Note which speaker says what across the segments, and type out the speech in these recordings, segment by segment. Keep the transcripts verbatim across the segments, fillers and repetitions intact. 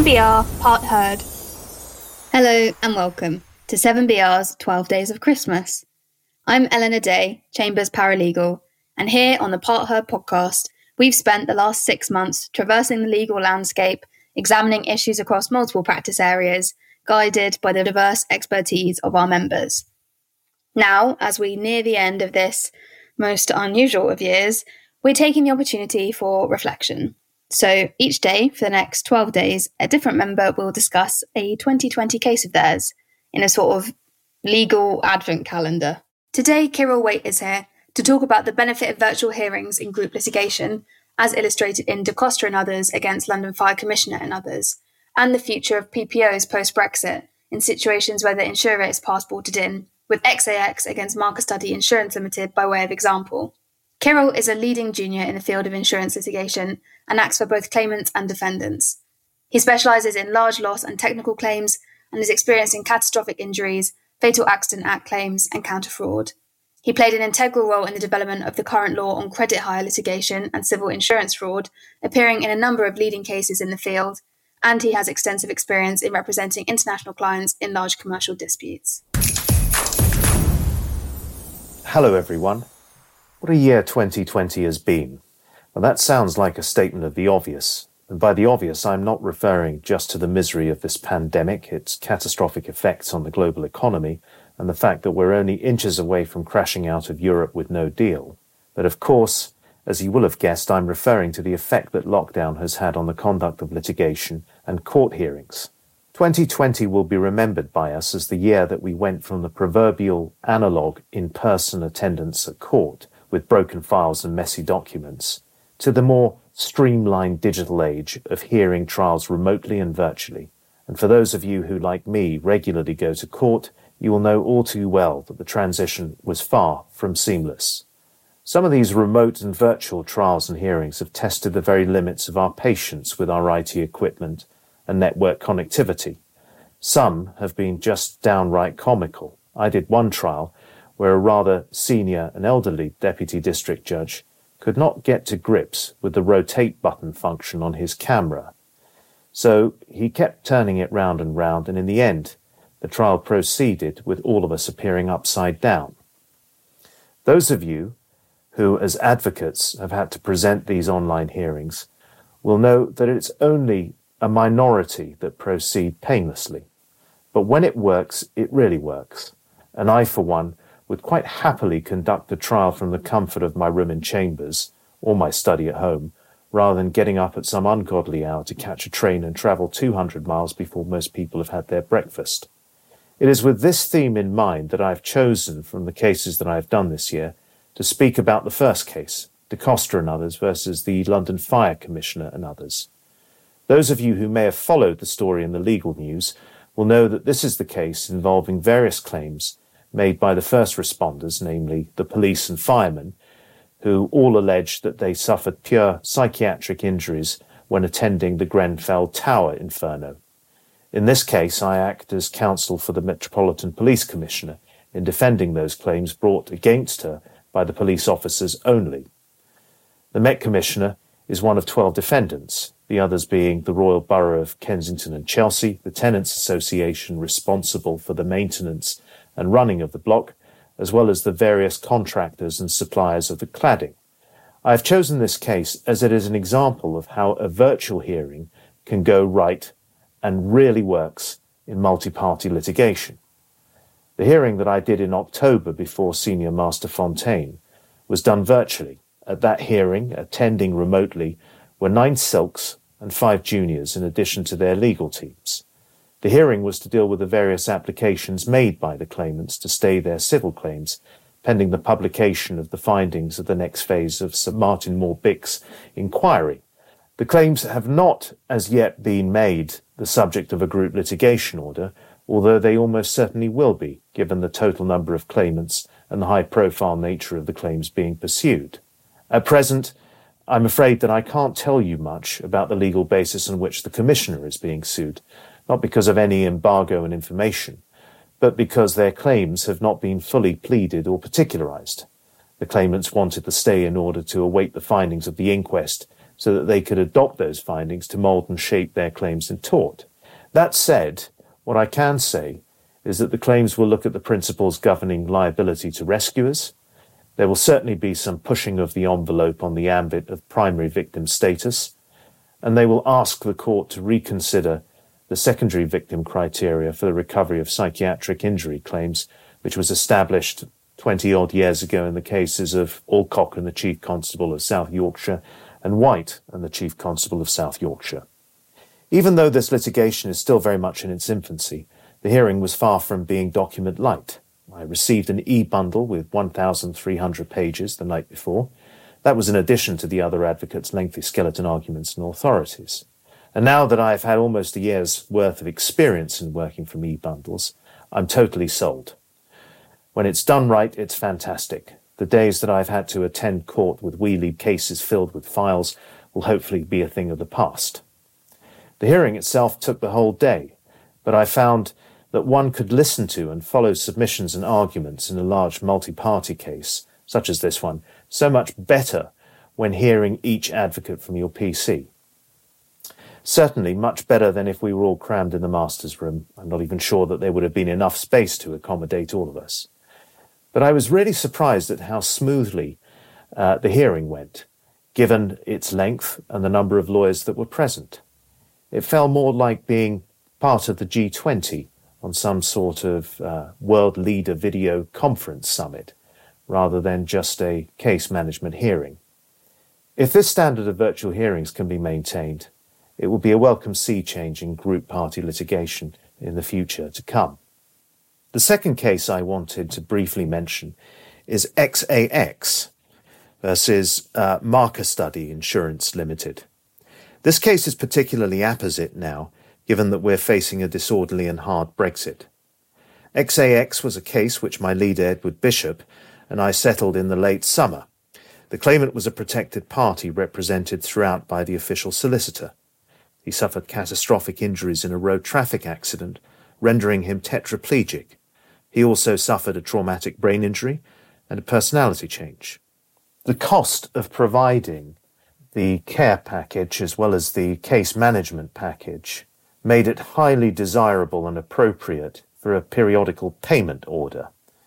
Speaker 1: seven B R Part Heard.
Speaker 2: Hello and welcome to seven B R's twelve Days of Christmas. I'm Eleanor Day, Chambers Paralegal, and here on the Part Heard podcast, we've spent the last six months traversing the legal landscape, examining issues across multiple practice areas, guided by the diverse expertise of our members. Now, as we near the end of this most unusual of years, we're taking the opportunity for reflection. So each day for the next twelve days, a different member will discuss a twenty twenty case of theirs in a sort of legal advent calendar. Today, Kirill Waite is here to talk about the benefit of virtual hearings in group litigation, as illustrated in DaCosta and others against London Fire Commissioner and others, and the future of P P Os post-Brexit in situations where the insurer is passported in, with X A X against Marker Study Insurance Limited by way of example. Kirill is a leading junior in the field of insurance litigation and acts for both claimants and defendants. He specialises in large loss and technical claims and is experienced in catastrophic injuries, Fatal Accident Act claims and counter-fraud. He played an integral role in the development of the current law on credit hire litigation and civil insurance fraud, appearing in a number of leading cases in the field, and he has extensive experience in representing international clients in large commercial disputes.
Speaker 3: Hello everyone. What a year twenty twenty has been. Well, that sounds like a statement of the obvious. And by the obvious, I'm not referring just to the misery of this pandemic, its catastrophic effects on the global economy, and the fact that we're only inches away from crashing out of Europe with no deal. But of course, as you will have guessed, I'm referring to the effect that lockdown has had on the conduct of litigation and court hearings. twenty twenty will be remembered by us as the year that we went from the proverbial analogue in-person attendance at court, with broken files and messy documents, to the more streamlined digital age of hearing trials remotely and virtually. And for those of you who, like me, regularly go to court, you will know all too well that the transition was far from seamless. Some of these remote and virtual trials and hearings have tested the very limits of our patience with our I T equipment and network connectivity. Some have been just downright comical. I did one trial where a rather senior and elderly deputy district judge could not get to grips with the rotate button function on his camera. So he kept turning it round and round, and in the end, the trial proceeded with all of us appearing upside down. Those of you who, as advocates, have had to present these online hearings will know that it's only a minority that proceed painlessly. But when it works, it really works. And I, for one, would quite happily conduct the trial from the comfort of my room in Chambers, or my study at home, rather than getting up at some ungodly hour to catch a train and travel two hundred miles before most people have had their breakfast. It is with this theme in mind that I have chosen, from the cases that I have done this year, to speak about the first case, DaCosta and others versus the London Fire Commissioner and others. Those of you who may have followed the story in the legal news will know that this is the case involving various claims made by the first responders, namely the police and firemen, who all alleged that they suffered pure psychiatric injuries when attending the Grenfell Tower inferno. In this case, I act as counsel for the Metropolitan Police Commissioner in defending those claims brought against her by the police officers only. The Met Commissioner is one of twelve defendants, the others being the Royal Borough of Kensington and Chelsea, the Tenants Association responsible for the maintenance and running of the block, as well as the various contractors and suppliers of the cladding. I have chosen this case as it is an example of how a virtual hearing can go right and really works in multi-party litigation. The hearing that I did in October before Senior Master Fontaine was done virtually. At that hearing, attending remotely, were nine silks and five juniors in addition to their legal teams. The hearing was to deal with the various applications made by the claimants to stay their civil claims, pending the publication of the findings of the next phase of Sir Martin Moore-Bick's inquiry. The claims have not as yet been made the subject of a group litigation order, although they almost certainly will be, given the total number of claimants and the high-profile nature of the claims being pursued. At present, I'm afraid that I can't tell you much about the legal basis on which the Commissioner is being sued, not because of any embargo on information, but because their claims have not been fully pleaded or particularised. The claimants wanted the stay in order to await the findings of the inquest so that they could adopt those findings to mould and shape their claims in tort. That said, what I can say is that the claims will look at the principles governing liability to rescuers. There will certainly be some pushing of the envelope on the ambit of primary victim status, and they will ask the court to reconsider the secondary victim criteria for the recovery of psychiatric injury claims, which was established twenty-odd years ago in the cases of Alcock and the Chief Constable of South Yorkshire and White and the Chief Constable of South Yorkshire. Even though this litigation is still very much in its infancy, the hearing was far from being document light. I received an e-bundle with one thousand three hundred pages the night before. That was in addition to the other advocates' lengthy skeleton arguments and authorities. And now that I've had almost a year's worth of experience in working from e-bundles, I'm totally sold. When it's done right, it's fantastic. The days that I've had to attend court with wheelie cases filled with files will hopefully be a thing of the past. The hearing itself took the whole day, but I found that one could listen to and follow submissions and arguments in a large multi-party case, such as this one, so much better when hearing each advocate from your P C. Certainly much better than if we were all crammed in the master's room. I'm not even sure that there would have been enough space to accommodate all of us. But I was really surprised at how smoothly uh, the hearing went, given its length and the number of lawyers that were present. It felt more like being part of the G twenty on some sort of uh, world leader video conference summit, rather than just a case management hearing. If this standard of virtual hearings can be maintained, it will be a welcome sea change in group party litigation in the future to come. The second case I wanted to briefly mention is X A X versus uh, Marker Study Insurance Limited. This case is particularly apposite now, given that we're facing a disorderly and hard Brexit. X A X was a case which my leader Edward Bishop and I settled in the late summer. The claimant was a protected party represented throughout by the official solicitor. He suffered catastrophic injuries in a road traffic accident, rendering him tetraplegic. He also suffered a traumatic brain injury and a personality change. The cost of providing the care package as well as the case management package made it highly desirable and appropriate for a periodical payment order.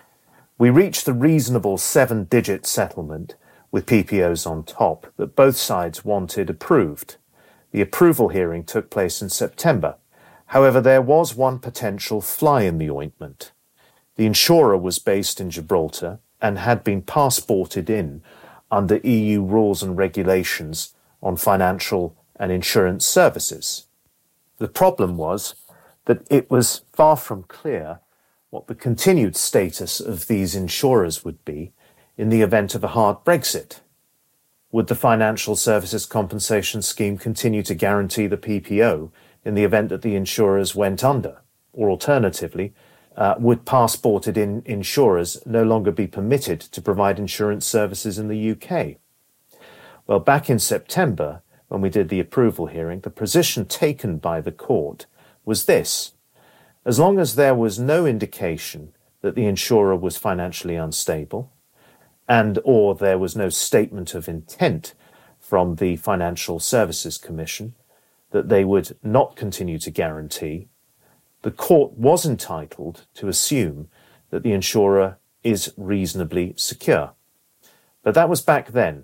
Speaker 3: We reached the reasonable seven-digit settlement with P P Os on top that both sides wanted approved. The approval hearing took place in September. However, there was one potential fly in the ointment. The insurer was based in Gibraltar and had been passported in under E U rules and regulations on financial and insurance services. The problem was that it was far from clear what the continued status of these insurers would be in the event of a hard Brexit. Would the Financial Services Compensation Scheme continue to guarantee the P P O in the event that the insurers went under? Or alternatively, uh, would passported-in insurers no longer be permitted to provide insurance services in the U K? Well, back in September, when we did the approval hearing, the position taken by the court was this. As long as there was no indication that the insurer was financially unstable, and or there was no statement of intent from the Financial Services Commission that they would not continue to guarantee, the court was entitled to assume that the insurer is reasonably secure. But that was back then.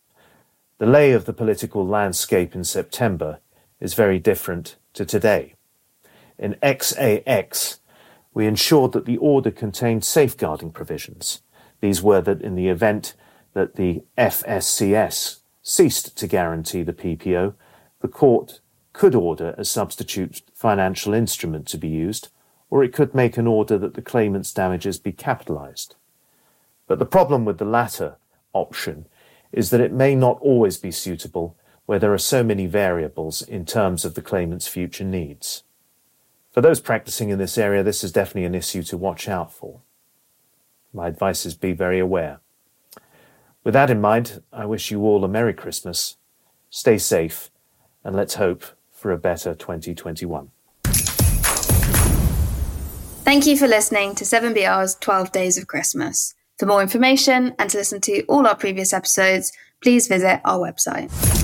Speaker 3: The lay of the political landscape in September is very different to today. In X A X, we ensured that the order contained safeguarding provisions. These were that in the event that the F S C S ceased to guarantee the P P O, the court could order a substitute financial instrument to be used, or it could make an order that the claimant's damages be capitalised. But the problem with the latter option is that it may not always be suitable where there are so many variables in terms of the claimant's future needs. For those practising in this area, this is definitely an issue to watch out for. My advice is be very aware. With that in mind, I wish you all a Merry Christmas, stay safe, and let's hope for a better twenty twenty-one.
Speaker 2: Thank you for listening to seven B R's twelve Days of Christmas. For more information and to listen to all our previous episodes, please visit our website.